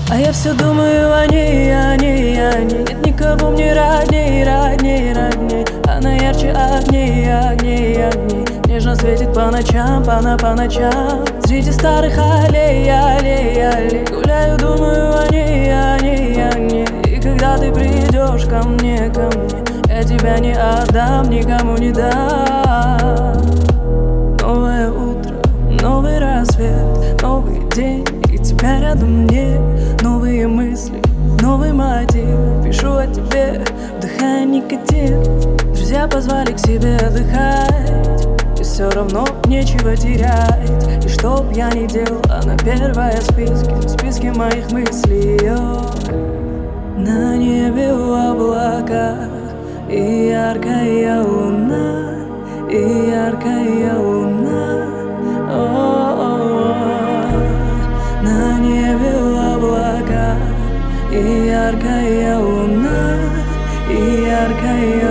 А я все думаю о ней, о ней, о ней. Нет никого мне родней, родней, родней. Она ярче огней, огней, огней. Нежно светит по ночам, по ночам. Среди старых аллей, аллей, аллей. Гуляю, думаю о ней, о ней, о ней. И когда ты придешь ко мне, я тебя не отдам, никому не дам. Новое утро, новый рассвет, новый день, и тебя рядом нет. Новые мысли, новый мотив. Пишу о тебе, вдыхая никотин. Друзья позвали к себе отдыхать, и все равно нечего терять. И что б я ни делал, она первая в списке моих мыслей. На небе в облаках и яркая луна, и яркая луна. На небе в облаках и яркая луна, и яркая